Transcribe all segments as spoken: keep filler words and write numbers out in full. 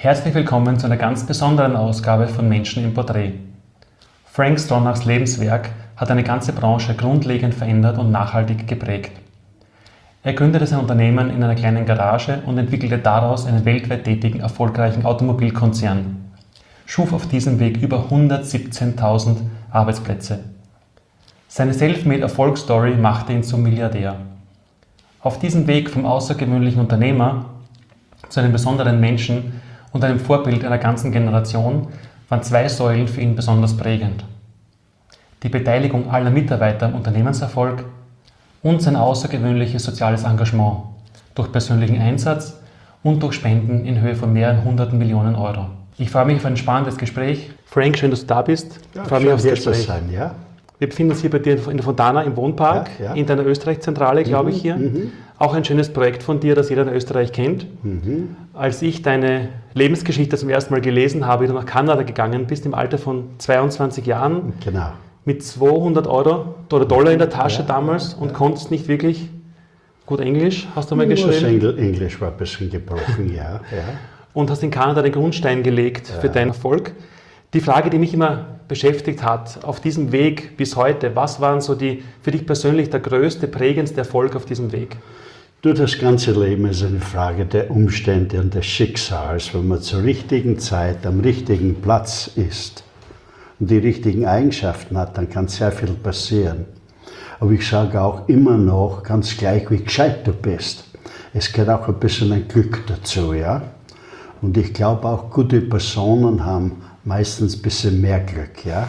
Herzlich willkommen zu einer ganz besonderen Ausgabe von Menschen im Porträt. Frank Stronachs Lebenswerk hat eine ganze Branche grundlegend verändert und nachhaltig geprägt. Er gründete sein Unternehmen in einer kleinen Garage und entwickelte daraus einen weltweit tätigen, erfolgreichen Automobilkonzern. Schuf auf diesem Weg über hundertsiebzehntausend Arbeitsplätze. Seine Selfmade-Erfolgsstory machte ihn zum Milliardär. Auf diesem Weg vom außergewöhnlichen Unternehmer zu einem besonderen Menschen und einem Vorbild einer ganzen Generation waren zwei Säulen für ihn besonders prägend. Die Beteiligung aller Mitarbeiter am Unternehmenserfolg und sein außergewöhnliches soziales Engagement durch persönlichen Einsatz und durch Spenden in Höhe von mehreren hunderten Millionen Euro. Ich freue mich auf ein spannendes Gespräch. Frank, schön, dass du da bist. Ja, ich freue mich aufs Gespräch. Sein, ja? Wir befinden uns hier bei dir in der Fontana im Wohnpark, ja, ja. in deiner Österreich-Zentrale, glaube mhm, ich hier. Mhm. Auch ein schönes Projekt von dir, das jeder in Österreich kennt. Mhm. Als ich deine Lebensgeschichte zum ersten Mal gelesen habe, wie du nach Kanada gegangen bist, im Alter von zweiundzwanzig Jahren, genau. mit zweihundert Euro oder Dollar in der Tasche ja, damals und ja. konntest nicht wirklich gut Englisch, hast du mal Nur geschrieben. Das Englisch war ein bisschen gebrochen, ja. ja. Und hast in Kanada den Grundstein gelegt für Ja. deinen Erfolg. Die Frage, die mich immer beschäftigt hat, auf diesem Weg bis heute, was waren so die für dich persönlich der größte, prägendste Erfolg auf diesem Weg? Du, das ganze Leben ist eine Frage der Umstände und des Schicksals. Wenn man zur richtigen Zeit am richtigen Platz ist und die richtigen Eigenschaften hat, dann kann sehr viel passieren. Aber ich sage auch immer noch, ganz gleich wie gescheit du bist, es gehört auch ein bisschen ein Glück dazu, ja. Und ich glaube auch, gute Personen haben meistens ein bisschen mehr Glück, ja.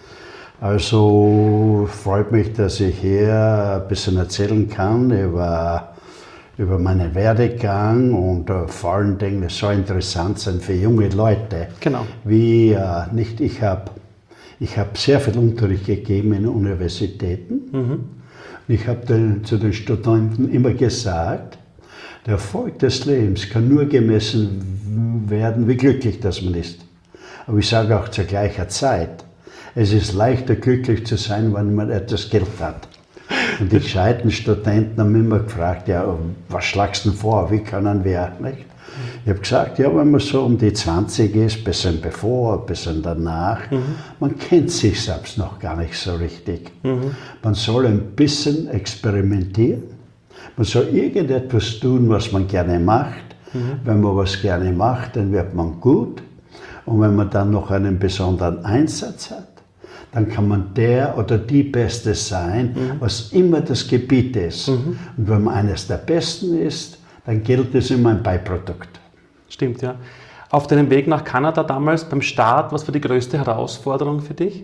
Also freut mich, dass ich hier ein bisschen erzählen kann über, über meinen Werdegang und uh, vor allen Dingen, es soll interessant sein für junge Leute. Genau. Wie, uh, nicht, ich habe ich hab sehr viel Unterricht gegeben in Universitäten. Mhm. Ich habe zu den Studenten immer gesagt, der Erfolg des Lebens kann nur gemessen werden, wie glücklich das man ist. Aber ich sage auch zur gleichen Zeit, es ist leichter glücklich zu sein, wenn man etwas Geld hat. Und die gescheiten Studenten haben immer gefragt, ja, was schlagst du denn vor, wie können wir, nicht? Ich habe gesagt, ja, wenn man so um die zwanzig ist, ein bisschen bevor, ein bisschen danach, mhm. man kennt sich selbst noch gar nicht so richtig. Mhm. Man soll ein bisschen experimentieren, man soll irgendetwas tun, was man gerne macht. Mhm. Wenn man was gerne macht, dann wird man gut. Und wenn man dann noch einen besonderen Einsatz hat, dann kann man der oder die Beste sein, mhm. was immer das Gebiet ist. Mhm. Und wenn man eines der Besten ist, dann gilt es immer ein Beiprodukt. Stimmt, ja. Auf deinem Weg nach Kanada damals, beim Start, was war die größte Herausforderung für dich?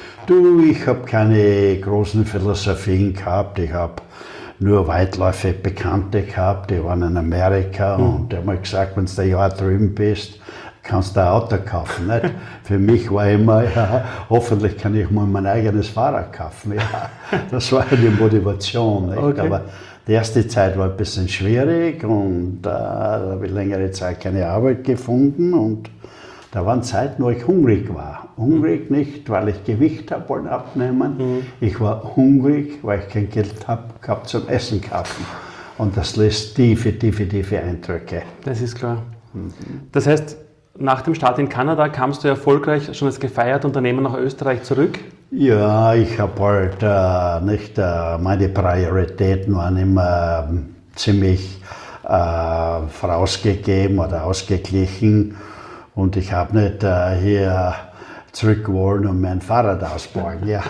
Du, ich habe keine großen Philosophien gehabt. Ich habe nur weitläufig Bekannte gehabt, die waren in Amerika mhm. und die haben mir gesagt, wenn du ein Jahr drüben bist, kannst du ein Auto kaufen. Nicht? Für mich war immer, ja, hoffentlich kann ich mal mein eigenes Fahrrad kaufen. Ja, das war eine Motivation. Nicht? Okay. Aber die erste Zeit war ein bisschen schwierig und äh, da habe ich längere Zeit keine Arbeit gefunden. Und da waren Zeiten, wo ich hungrig war. Hungrig nicht, weil ich Gewicht habe wollen abnehmen. Mhm. Ich war hungrig, weil ich kein Geld habe gehabt zum Essen kaufen. Und das lässt tiefe, tiefe, tiefe Eindrücke. Das ist klar. Mhm. Das heißt, nach dem Start in Kanada kamst du erfolgreich schon als gefeierter Unternehmer nach Österreich zurück? Ja, ich habe halt äh, nicht, äh, meine Prioritäten waren immer äh, ziemlich äh, vorausgegeben oder ausgeglichen und ich habe nicht äh, hier zurück wollen und mein Fahrrad ausborgen. Ja.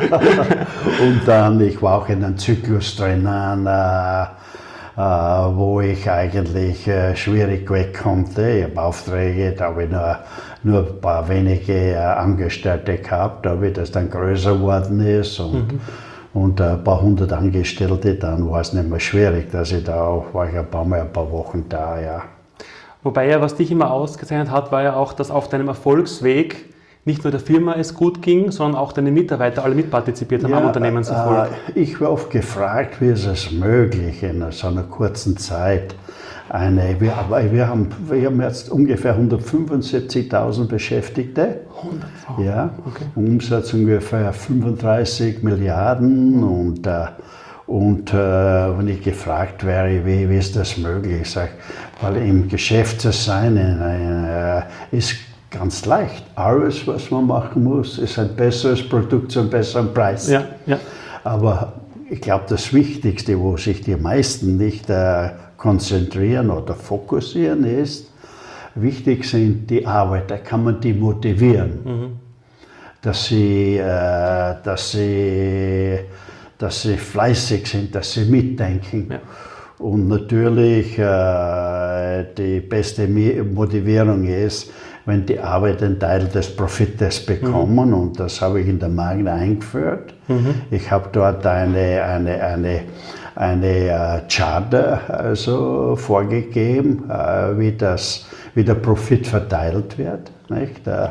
Und dann, ich war auch in einem Zyklus drinnen, äh, Uh, wo ich eigentlich uh, schwierig weg konnte. Ich habe Aufträge, da habe ich nur, nur ein paar wenige uh, Angestellte gehabt, da wie das dann größer geworden ist und, mhm. und uh, ein paar hundert Angestellte, dann war es nicht mehr schwierig, dass ich da auch, war ich ein paar Mal ein paar Wochen da, ja. Wobei ja, was dich immer ausgezeichnet hat, war ja auch, dass auf deinem Erfolgsweg nicht nur der Firma es gut ging, sondern auch deine Mitarbeiter alle mitpartizipiert haben ja, am Unternehmenserfolg. Äh, ich war oft gefragt, wie ist es möglich in so einer kurzen Zeit. Eine, wir, wir, haben, wir haben jetzt ungefähr hundertfünfundsiebzigtausend Beschäftigte. hundert? Ja, okay. Umsatz ungefähr fünfunddreißig Milliarden und, äh, Und äh, wenn ich gefragt wäre, wie, wie ist das möglich, ich sage, weil im Geschäft zu sein in, in, äh, ist ganz leicht. Alles, was man machen muss, ist ein besseres Produkt zu einem besseren Preis. Ja, ja. Aber ich glaube, das Wichtigste, wo sich die meisten nicht äh, konzentrieren oder fokussieren, ist, wichtig sind die Arbeiter, kann man die motivieren, mhm. dass, sie, äh, dass, sie, dass sie fleißig sind, dass sie mitdenken. Ja. Und natürlich äh, die beste Motivierung ist, wenn die Arbeiter einen Teil des Profites bekommen, mhm. und das habe ich in der Magna eingeführt. Mhm. Ich habe dort eine, eine, eine, eine uh, Charter also vorgegeben, uh, wie, das, wie der Profit verteilt wird. Nicht? Uh,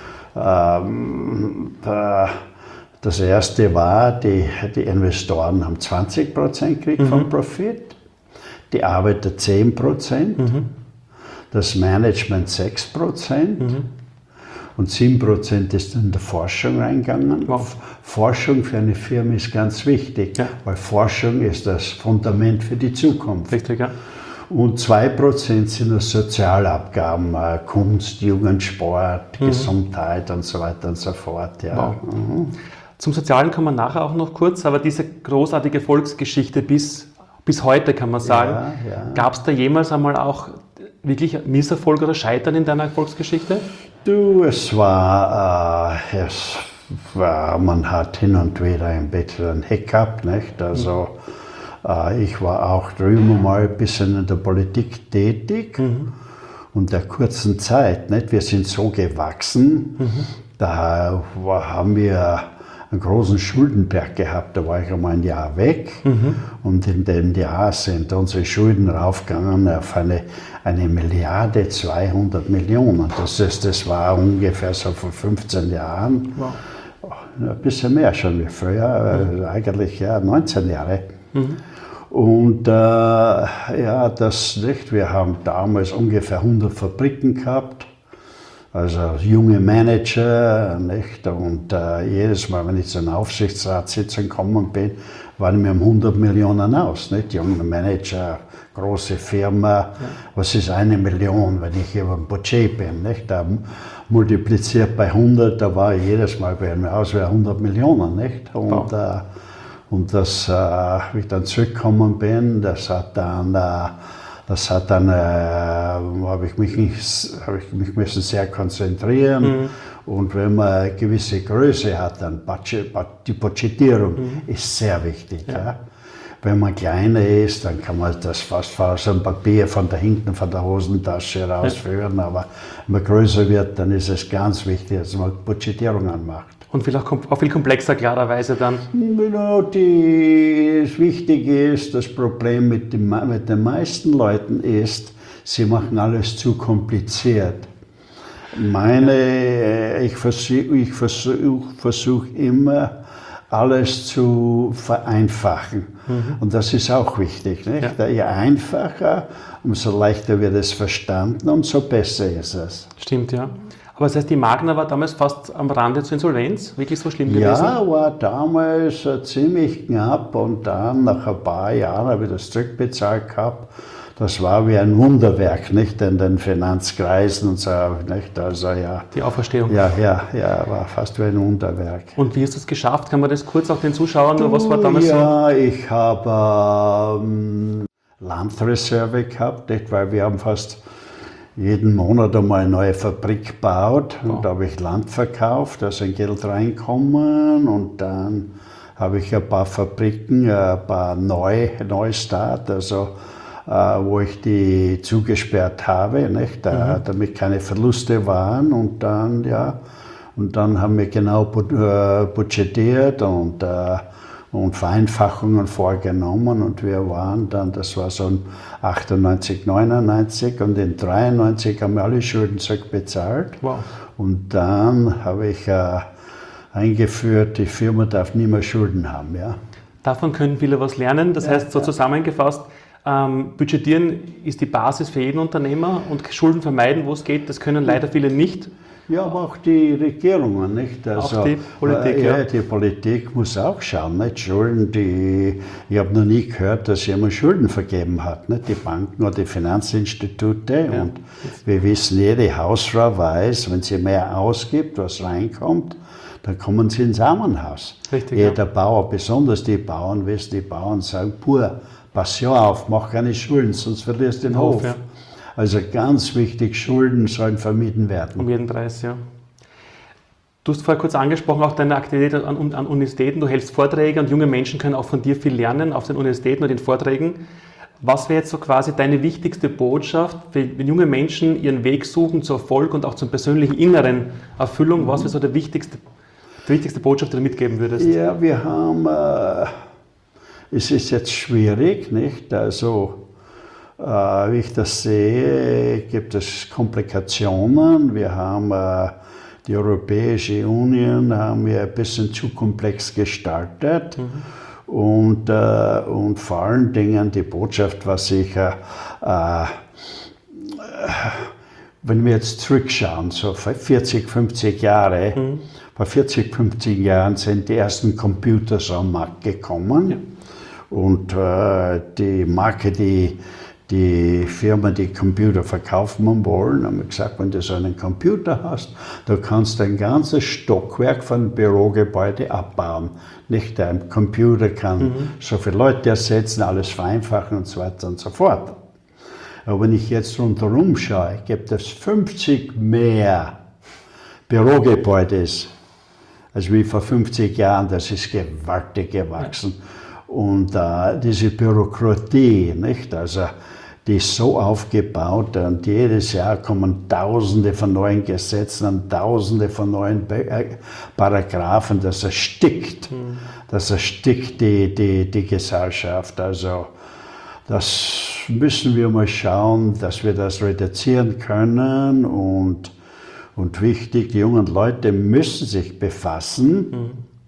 ähm, uh, das erste war, die, die Investoren haben zwanzig Prozent gekriegt mhm. vom Profit, die Arbeiter zehn Prozent. Mhm. Das Management sechs Prozent mhm. und sieben Prozent ist in der Forschung reingegangen. Wow. Forschung für eine Firma ist ganz wichtig, ja. weil Forschung ist das Fundament für die Zukunft. Richtig, ja. Und zwei Prozent sind das Sozialabgaben, Kunst, Jugend, Sport, mhm. Gesundheit und so weiter und so fort. Ja. Wow. Mhm. Zum Sozialen kommen wir nachher auch noch kurz, aber diese großartige Volksgeschichte bis, bis heute, kann man sagen, ja, ja. gab es da jemals einmal auch wirklich Misserfolg oder Scheitern in deiner Erfolgsgeschichte? Du, es war, äh, es war, man hat hin und wieder ein bisschen ein Hiccup, nicht? Also mhm. äh, ich war auch drüben mal ein bisschen in der Politik tätig mhm. und der kurzen Zeit, nicht? Wir sind so gewachsen, mhm. da war, haben wir einen großen Schuldenberg gehabt, da war ich einmal ein Jahr weg mhm. und in dem Jahr sind unsere Schulden raufgegangen auf eine, eine Milliarde zweihundert Millionen. Das, ist, das war ungefähr so vor fünfzehn Jahren, wow. ein bisschen mehr schon wie früher, mhm. eigentlich ja, neunzehn Jahre. Mhm. Und äh, ja, das nicht, wir haben damals ungefähr hundert Fabriken gehabt. Also junge Manager, nicht? Und äh, jedes Mal, wenn ich zu einer Aufsichtsratssitzung gekommen bin, waren wir um hundert Millionen aus. Nicht? Junge Manager, große Firma, ja. was ist eine Million, wenn ich über ein Budget bin? Nicht? Da multipliziert bei hundert, da war jedes Mal bei mir aus wie hundert Millionen. Nicht? Und, wow. äh, und das, äh, wie ich dann zurückgekommen bin, das hat dann... Äh, Das hat dann, äh, habe ich mich, hab ich mich müssen sehr konzentrieren mhm. und wenn man eine gewisse Größe hat, dann Budget, die Budgetierung mhm. ist sehr wichtig. Ja. Ja. Wenn man kleiner ist, dann kann man das fast aus einem Papier von da hinten von der Hosentasche rausführen, ja. aber wenn man größer wird, dann ist es ganz wichtig, dass man Budgetierung anmacht. Und vielleicht auch viel komplexer klarerweise dann? Genau, die, das Wichtige ist, das Problem mit, dem, mit den meisten Leuten ist, sie machen alles zu kompliziert. Meine, ich versuche ich versuch, versuch immer, alles zu vereinfachen. Mhm. Und das ist auch wichtig. Nicht? Ja. Je einfacher, umso leichter wird es verstanden, umso besser ist es. Stimmt, ja. Aber das heißt, die Magna war damals fast am Rande zur Insolvenz? Wirklich so schlimm gewesen? Ja, war damals äh, ziemlich knapp und dann nach ein paar Jahren habe ich das zurückbezahlt gehabt. Das war wie ein Wunderwerk, nicht, in den Finanzkreisen und so, nicht, also ja. Die Auferstehung. Ja, ja, ja, war fast wie ein Wunderwerk. Und wie hast du es geschafft? Kann man das kurz auch den Zuschauern, du, was war damals ja, so? Ja, ich habe ähm, Landreserve gehabt, nicht, weil wir haben fast jeden Monat einmal eine neue Fabrik gebaut und oh. da habe ich Land verkauft, da ist ein Geld reinkommen und dann habe ich ein paar Fabriken, ein paar Neu, Neustart, also äh, wo ich die zugesperrt habe, nicht, da, mhm. damit keine Verluste waren und dann, ja, und dann haben wir genau budgetiert und äh, und Vereinfachungen vorgenommen und wir waren dann, das war so achtundneunzig, neunundneunzig und in dreiundneunzig haben wir alle Schulden zurückbezahlt. Wow. Und dann habe ich äh, eingeführt, die Firma darf nie mehr Schulden haben. Ja. Davon können viele was lernen, das ja, heißt so ja. zusammengefasst, Ähm, budgetieren ist die Basis für jeden Unternehmer und Schulden vermeiden, wo es geht, das können leider viele nicht. Ja, aber auch die Regierungen, nicht? Also, auch die Politik, äh, ja. ja. Die Politik muss auch schauen, nicht? Schulden, die, ich habe noch nie gehört, dass jemand Schulden vergeben hat, nicht? Die Banken oder die Finanzinstitute. Ja. Und wir wissen, jede Hausfrau weiß, wenn sie mehr ausgibt, was reinkommt, dann kommen sie ins Armenhaus. Richtig, Jeder ja. Bauer, besonders die Bauern, wissen, die Bauern sagen, pur, pass ja auf, mach keine Schulden, sonst verlierst du den Hof. Hof, ja. Also ganz wichtig, Schulden sollen vermieden werden. Um jeden Preis, ja. Du hast vorher kurz angesprochen, auch deine Aktivität an, an Universitäten. Du hältst Vorträge und junge Menschen können auch von dir viel lernen auf den Universitäten und den Vorträgen. Was wäre jetzt so quasi deine wichtigste Botschaft, wenn junge Menschen ihren Weg suchen zu Erfolg und auch zur persönlichen inneren Erfüllung? Was wäre so der wichtigste, die wichtigste Botschaft, die du mitgeben würdest? Ja, wir haben, äh, es ist jetzt schwierig, nicht? Also, Äh, wie ich das sehe, gibt es Komplikationen. Wir haben äh, die Europäische Union haben wir ein bisschen zu komplex gestaltet. Mhm. Und, äh, und vor allen Dingen die Botschaft war sicher, äh, wenn wir jetzt zurückschauen, so vor vierzig, fünfzig Jahre, mhm. vor vierzig, fünfzig Jahren sind die ersten Computer am Markt gekommen. Ja. Und äh, die Marke, die Die Firma, die Computer verkaufen wollen, haben gesagt, wenn du so einen Computer hast, du kannst ein ganzes Stockwerk von Bürogebäude abbauen. Nicht ein Computer kann mhm. so viele Leute ersetzen, alles vereinfachen und so weiter und so fort. Aber wenn ich jetzt rundherum schaue, gibt es fünfzig mehr Bürogebäude als wie vor fünfzig Jahren. Das ist gewaltig gewachsen. Und äh, diese Bürokratie, nicht? Also, die ist so aufgebaut und jedes Jahr kommen Tausende von neuen Gesetzen und Tausende von neuen Paragraphen, das erstickt, mhm. das erstickt die, die, die Gesellschaft. Also das müssen wir mal schauen, dass wir das reduzieren können und, und wichtig, die jungen Leute müssen sich befassen, mhm.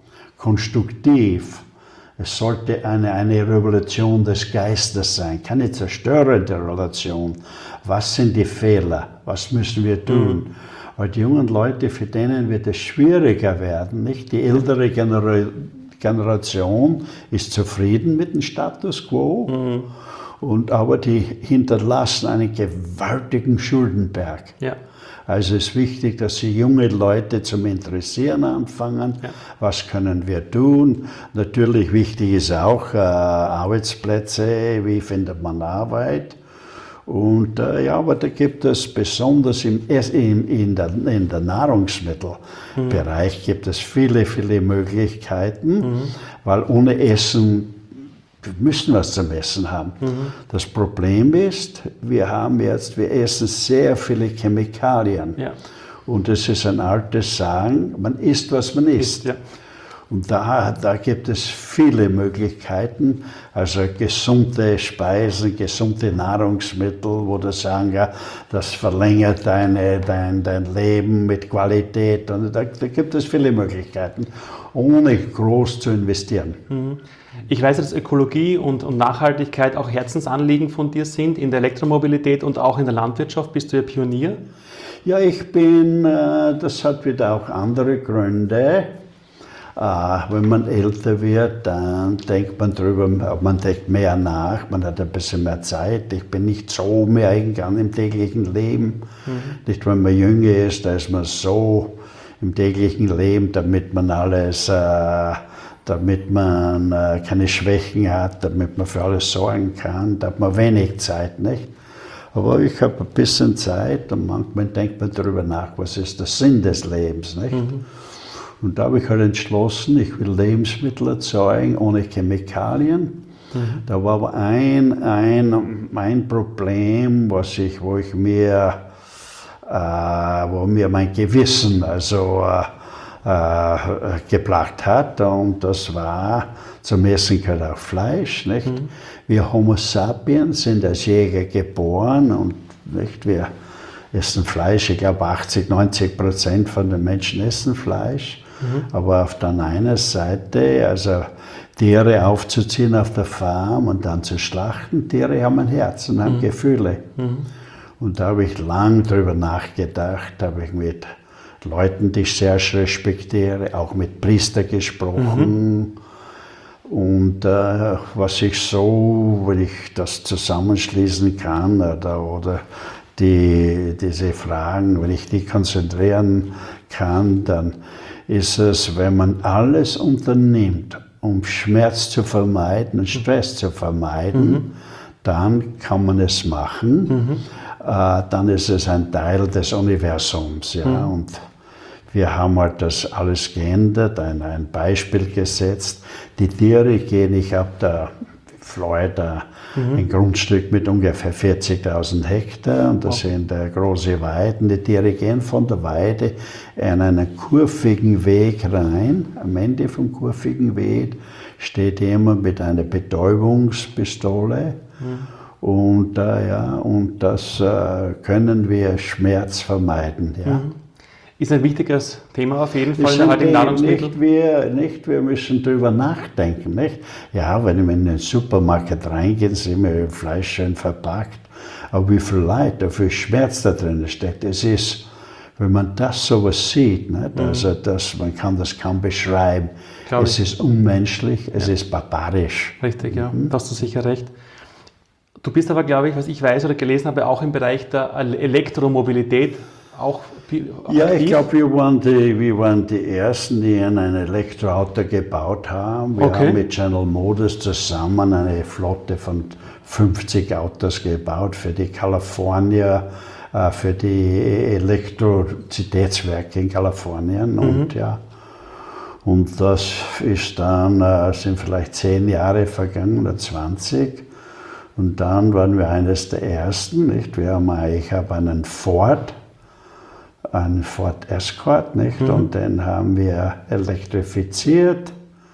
konstruktiv. Es sollte eine, eine Revolution des Geistes sein, keine zerstörende Revolution. Was sind die Fehler? Was müssen wir tun? Mhm. Weil die jungen Leute, für denen wird es schwieriger werden. Nicht? Die ältere Genera Generation ist zufrieden mit dem Status quo, mhm. und, aber die hinterlassen einen gewaltigen Schuldenberg. Ja. Also es ist wichtig, dass Sie junge Leute zum Interessieren anfangen. Ja. Was können wir tun? Natürlich wichtig ist auch äh, Arbeitsplätze, wie findet man Arbeit? Und äh, ja, aber da gibt es besonders im, in, in, der, in der Nahrungsmittelbereich mhm. gibt es viele, viele Möglichkeiten, mhm. weil ohne Essen wir müssen was zum Essen haben. Mhm. Das Problem ist, wir haben jetzt, wir essen sehr viele Chemikalien. Ja. Und das ist ein altes Sagen, man isst, was man isst. Ja. Und da, da gibt es viele Möglichkeiten, also gesunde Speisen, gesunde Nahrungsmittel, wo du sagen, ja, das verlängert deine, dein, dein Leben mit Qualität. Und da, da gibt es viele Möglichkeiten, ohne groß zu investieren. Mhm. Ich weiß, dass Ökologie und, und Nachhaltigkeit auch Herzensanliegen von dir sind, in der Elektromobilität und auch in der Landwirtschaft. Bist du ja Pionier? Ja, ich bin, das hat wieder auch andere Gründe. Wenn man älter wird, dann denkt man drüber, man denkt mehr nach, man hat ein bisschen mehr Zeit. Ich bin nicht so mehr eingegangen im täglichen Leben. Mhm. Nicht, wenn man jünger ist, da ist man so im täglichen Leben, damit man alles... damit man äh, keine Schwächen hat, damit man für alles sorgen kann, da hat man wenig Zeit, nicht? Aber ich habe ein bisschen Zeit und manchmal denkt man darüber nach, was ist der Sinn des Lebens, nicht? Mhm. Und da habe ich halt entschlossen, ich will Lebensmittel erzeugen ohne Chemikalien. Mhm. Da war aber ein, ein, ein Problem, was ich, wo ich mir, äh, wo mir mein Gewissen, also äh, Äh, geplagt hat, und das war, zum Essen gehört auch Fleisch, nicht? Mhm. Wir Homo sapiens sind als Jäger geboren und nicht, wir essen Fleisch, ich glaube achtzig, neunzig Prozent von den Menschen essen Fleisch, mhm. aber auf der einen Seite, also Tiere aufzuziehen auf der Farm und dann zu schlachten. Tiere haben ein Herz und haben mhm. Gefühle. Mhm. Und da habe ich lang drüber nachgedacht, habe ich mit Leuten, die ich sehr respektiere, auch mit Priestern gesprochen. Mhm. Und äh, was ich so, wenn ich das zusammenschließen kann oder, oder die, diese Fragen, wenn ich die konzentrieren kann, dann ist es, wenn man alles unternimmt, um Schmerz zu vermeiden und Stress zu vermeiden, mhm. dann kann man es machen. Mhm. Äh, dann ist es ein Teil des Universums. Ja? Mhm. Und wir haben halt das alles geändert, ein, ein Beispiel gesetzt. Die Tiere gehen, ich habe da Florida mhm. ein Grundstück mit ungefähr vierzigtausend Hektar und das oh. sind äh, große Weiden. Die Tiere gehen von der Weide in einen kurvigen Weg rein. Am Ende vom kurvigen Weg steht jemand mit einer Betäubungspistole. Mhm. Und, äh, ja, und das äh, können wir Schmerz vermeiden. Ja. Mhm. Ist ein wichtiges Thema auf jeden Fall in der heutigen Nahrungsmittel. Nicht wir, nicht wir müssen darüber nachdenken. Nicht? Ja, wenn wir in den Supermarkt reingehen, sind wir Fleisch schön verpackt. Aber wie viel Leid, wie viel Schmerz da drin steckt. Es ist, wenn man das sowas sieht, nicht? Also das, man kann das kaum beschreiben. Glaub es ich. ist unmenschlich, es ja. ist barbarisch. Richtig, ja, mhm. da hast du sicher recht. Du bist aber, glaube ich, was ich weiß oder gelesen habe, auch im Bereich der Elektromobilität auch ja, aktiv? Ich glaube, wir waren, die, wir waren die Ersten, die ein Elektroauto gebaut haben. Wir okay. haben mit General Motors zusammen eine Flotte von fünfzig Autos gebaut für die Kalifornier, äh, für die Elektrizitätswerke in Kalifornien. Mhm. Und, ja, und das ist dann, äh, sind vielleicht zehn Jahre vergangen oder zwanzig. Und dann waren wir eines der Ersten. Nicht? Wir haben, ich habe einen Ford, einen Ford Escort, nicht? Mhm. Und den haben wir elektrifiziert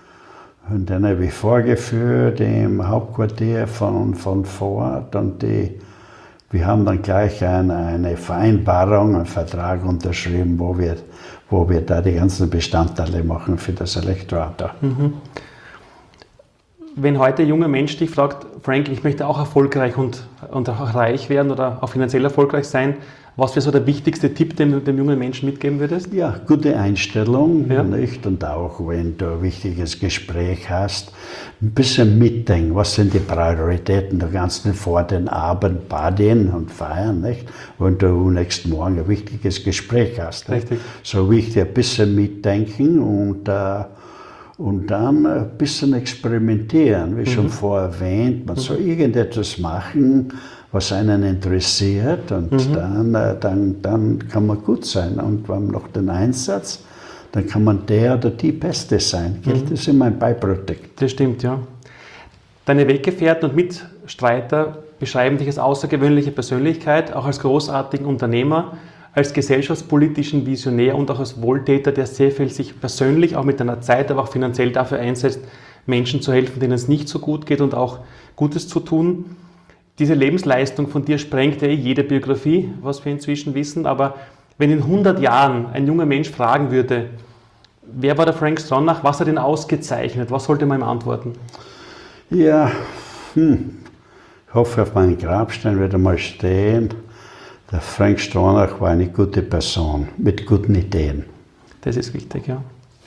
und den habe ich vorgeführt im Hauptquartier von, von Ford und die, wir haben dann gleich eine, eine Vereinbarung, einen Vertrag unterschrieben, wo wir, wo wir da die ganzen Bestandteile machen für das Elektroauto. Mhm. Wenn heute ein junger Mensch dich fragt, Frank, ich möchte auch erfolgreich und, und auch reich werden oder auch finanziell erfolgreich sein, was wäre so der wichtigste Tipp, den du dem jungen Menschen mitgeben würdest? Ja, gute Einstellung, ja. nicht? Und auch wenn du ein wichtiges Gespräch hast, ein bisschen mitdenken, was sind die Prioritäten. Du kannst nicht vor den Abend partien und feiern, nicht? Wenn du nächsten Morgen ein wichtiges Gespräch hast. Richtig. So wichtig, ein bisschen mitdenken und äh, Und dann ein bisschen experimentieren, wie mhm. schon vorher erwähnt. Man mhm. soll irgendetwas machen, was einen interessiert und mhm. dann, dann, dann kann man gut sein. Und wenn man noch den Einsatz, dann kann man der oder die Beste sein. Mhm. Das ist immer ein Beiprodukt. Das stimmt, ja. Deine Weggefährten und Mitstreiter beschreiben dich als außergewöhnliche Persönlichkeit, auch als großartigen Unternehmer, als gesellschaftspolitischen Visionär und auch als Wohltäter, der sehr viel sich persönlich, auch mit deiner Zeit, aber auch finanziell dafür einsetzt, Menschen zu helfen, denen es nicht so gut geht und auch Gutes zu tun. Diese Lebensleistung von dir sprengt ja eh jede Biografie, was wir inzwischen wissen, aber wenn in hundert Jahren ein junger Mensch fragen würde, wer war der Frank Stronach, was hat ihn ausgezeichnet, was sollte man ihm antworten? Ja, hm. ich hoffe, auf meinem Grabstein wird einmal stehen, der Frank Stronach war eine gute Person mit guten Ideen. Das ist wichtig, ja.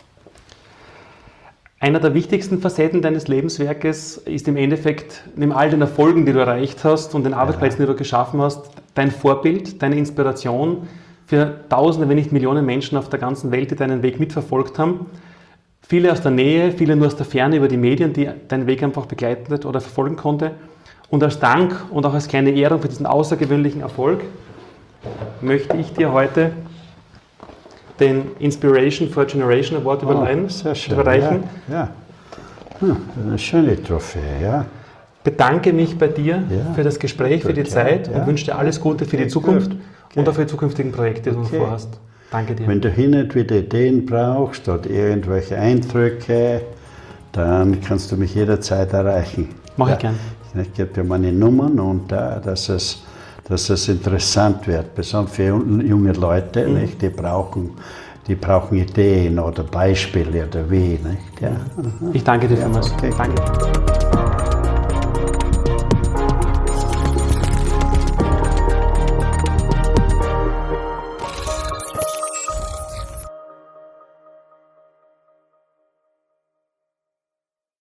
Einer der wichtigsten Facetten deines Lebenswerkes ist im Endeffekt, neben all den Erfolgen, die du erreicht hast und den Arbeitsplätzen, die du geschaffen hast, dein Vorbild, deine Inspiration für Tausende, wenn nicht Millionen Menschen auf der ganzen Welt, die deinen Weg mitverfolgt haben. Viele aus der Nähe, viele nur aus der Ferne über die Medien, die deinen Weg einfach begleitet oder verfolgen konnte. Und als Dank und auch als kleine Ehrung für diesen außergewöhnlichen Erfolg möchte ich dir heute den Inspiration for Generation Award oh, überreichen. Sehr schön. Überreichen. Ja, ja. Hm, eine schöne Trophäe, ja. Bedanke mich bei dir ja. für das Gespräch, für die okay, Zeit ja. und wünsche dir alles Gute für die Zukunft okay. und auch für die zukünftigen Projekte, die okay. du vorhast. Danke dir. Wenn du hin und wieder Ideen brauchst oder irgendwelche Eindrücke, dann kannst du mich jederzeit erreichen. Mach ja. ich gern. Ich gebe dir meine Nummern und uh, dass, es, dass es interessant wird, besonders für junge Leute, mhm. nicht? Die brauchen die brauchen Ideen oder Beispiele oder wie. Nicht? Ja. Ich danke dir vielmals. Okay. Danke.